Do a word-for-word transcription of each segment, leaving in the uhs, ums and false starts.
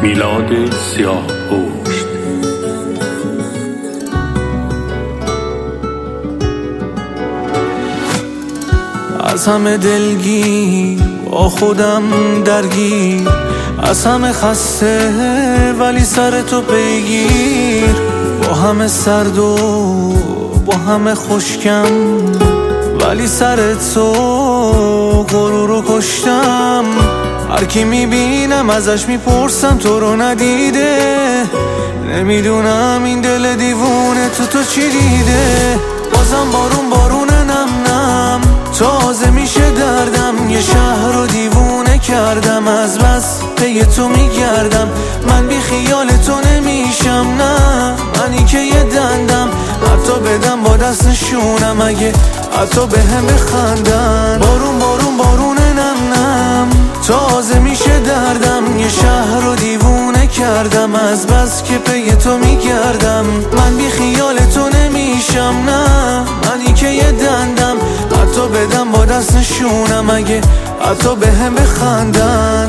میلاد سیاهپوست. از همه دلگیر با خودم درگیر، از همه خسته ولی سر تو پیگیر، با همه سرد و با همه خشکم ولی سر تو غرور رو کشتم. هر کی میبینم ازش میپرسم تو رو ندیده، نمیدونم این دل دیوونه تو تو چی دیده. بازم بارون بارون نم نم تازه میشه دردم، یه شهر رو دیوونه کردم، از بس پی تو میگردم. من بی خیال تو نمیشم، نه منی که یه دندم، حتی بدم با دست نشونم اگه حتی به هم بخندن. بارون بارون بارون نم نم تازه میشه دردم، یه شهر رو دیوونه کردم، از بس که پی تو میگردم. من بی خیال تو نمیشم، نه منی که یه دندم، حتی بدم با دست نشونم اگه حتی به هم بخندن.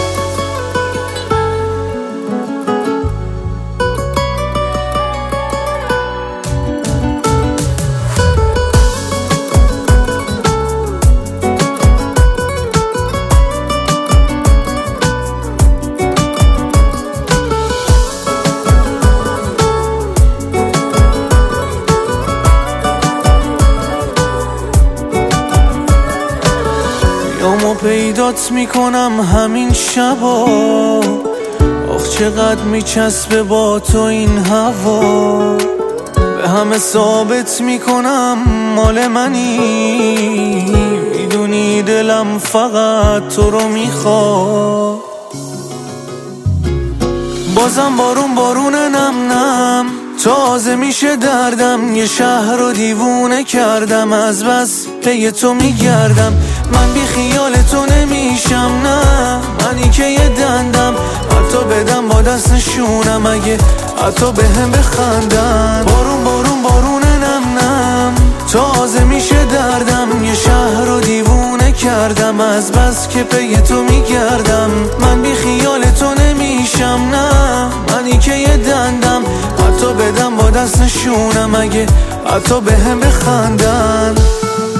یامو پیدات میکنم همین شبا، آخ چقدر میچسبه با تو این هوا. به همه ثابت میکنم مال منی، میدونی دلم فقط تو رو میخواد. بازم بارون بارون نم نم تازه میشه دردم، یه شهر رو دیوونه کردم، از بس پی تو میگردم. من بی خیال تو نمیشم، نه منی که یه دندم، حتی بدم با دست نشونم اگه حتی به هم بخندن. بارون بارون بارون نم نم تازه میشه دردم، یه شهر رو دیوونه کردم، از بس که پی تو میگردم. من بی خیال تو نمیشم، نه منی که یه دندم، حتی بدم با دست نشونم اگه حتی به هم بخندن.